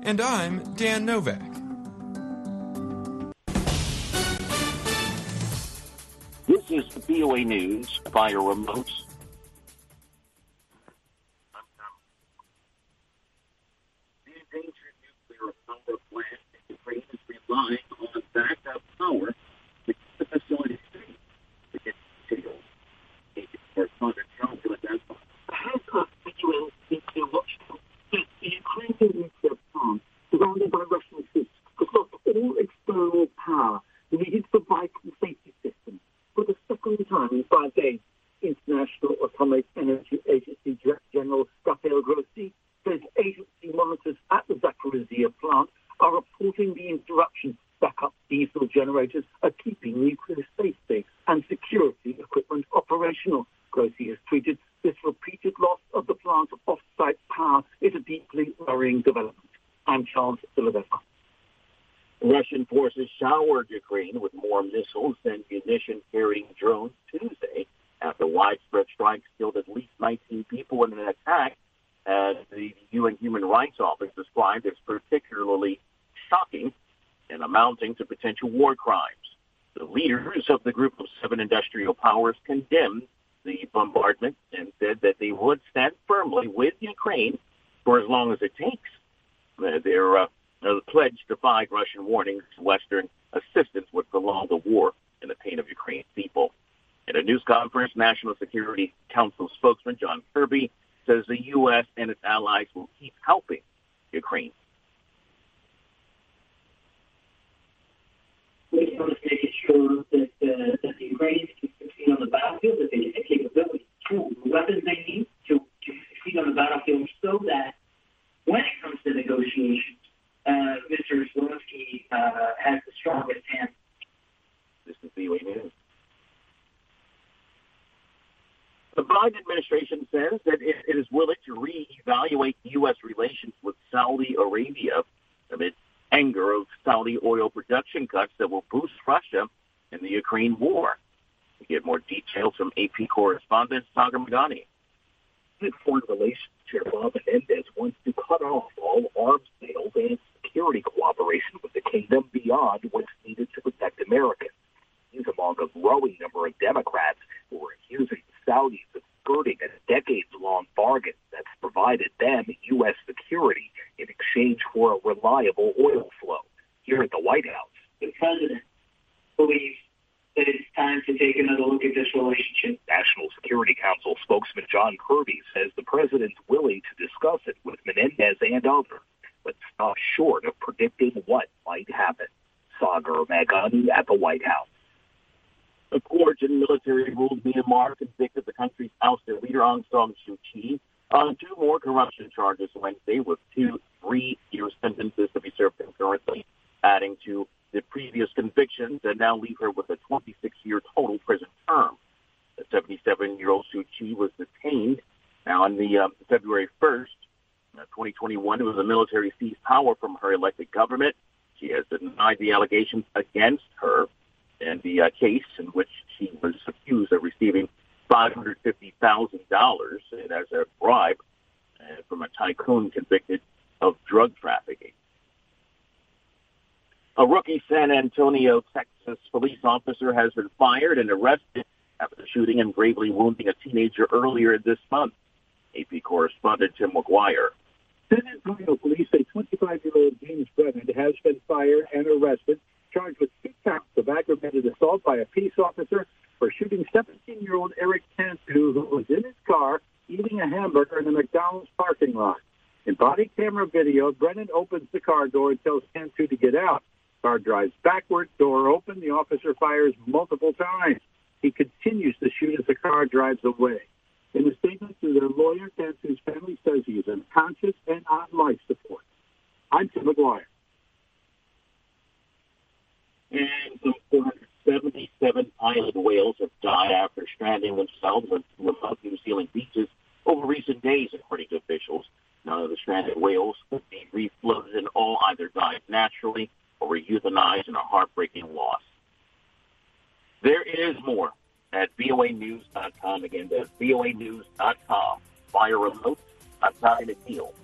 And I'm Dan Novak. This is VOA News via remote. The endangered nuclear power plant in Ukraine is relying on backup power to keep the facility safe. To get details, correspondent John Philadelphia. Ahead of the UN nuclear watchdog, the Ukrainian nuclear plant, surrounded by Russian troops, has lost all external power needed for vital safety systems. For the second time in 5 days, International Atomic Energy Agency Director General Rafael Grossi says agency monitors at the Zaporizhzhia plant are reporting the interruption. Backup diesel generators are keeping nuclear safety and security equipment operational. Grossi has tweeted this repeated loss of the plant's off-site power is a deeply worrying development. I'm Charles Philadelphia. Russian forces showered Ukraine with more missiles and munition-carrying drones Tuesday after widespread strikes killed at least 19 people in an attack as the UN Human Rights Office described as particularly shocking and amounting to potential war crimes. The leaders of the group of 7 industrial powers condemned the bombardment and said that they would stand firmly with Ukraine for as long as it takes. Their pledge defied Russian warnings Western assistance would prolong the war and the pain of Ukraine's people. At a news conference, National Security Council spokesman John Kirby says the U.S. and its allies will keep helping Ukraine. We want to make sure that the Ukrainians can succeed on the battlefield, that they have the capability, tools, the weapons they need to succeed on the battlefield so that when it comes to negotiations, Mr. Zelensky has the strongest hand. This is VOA News. The Biden administration says that it is willing to reevaluate U.S. relations with Saudi Arabia amid anger of Saudi oil production cuts that will boost Russia in the Ukraine war. We get more details from AP correspondent Sagar Madani. Foreign Relations Chair Bob Menendez wants to cut off all arms sales and security cooperation with the kingdom beyond what's needed to protect Americans. He's among a growing number of Democrats who are accusing the Saudis of skirting a decades-long bargain that's provided them U.S. security in exchange for a reliable oil flow. Here at the White House, the president believes that it's time to take another look at this relationship. National Security Council spokesman John Kirby says the president's willing to discuss it with Menendez and others, but stops short of predicting what might happen. Sagar Madani at the White House. A court in military-ruled Myanmar convicted the country's ousted leader Aung San Suu Kyi on 2 more corruption charges Wednesday, with 2 3-year sentences to be served concurrently, adding to the previous convictions that now leave her with a 26-year total prison term. The 77-year-old Suu Kyi was detained now on the February 1st, 2021. It was the military seized power from her elected government. She has denied the allegations against her and the case in which she was accused of receiving $550,000 as a bribe from a tycoon convicted of drug trafficking. A rookie San Antonio, Texas police officer has been fired and arrested after the shooting and gravely wounding a teenager earlier this month. AP correspondent Tim McGuire. San Antonio police say 25-year-old James Brennan has been fired and arrested, charged with 2 counts of aggravated assault by a peace officer for shooting 17-year-old Eric Cantu, who was in his car eating a hamburger in a McDonald's parking lot. In body camera video, Brennan opens the car door and tells Cantu to get out. Car drives backward, door open. The officer fires multiple times. He continues to shoot as the car drives away. In a statement to their lawyer, Cantu's family says he is unconscious and on life support. I'm Tim McGuire. And some 477 island whales have died after stranding themselves on remote New Zealand beaches over recent days, according to officials. None of the stranded whales could be refloated, and all either died naturally or were euthanized in a heartbreaking loss. There is more at voanews.com. Again, that's voanews.com. Via remote, I'm Ty McNeil.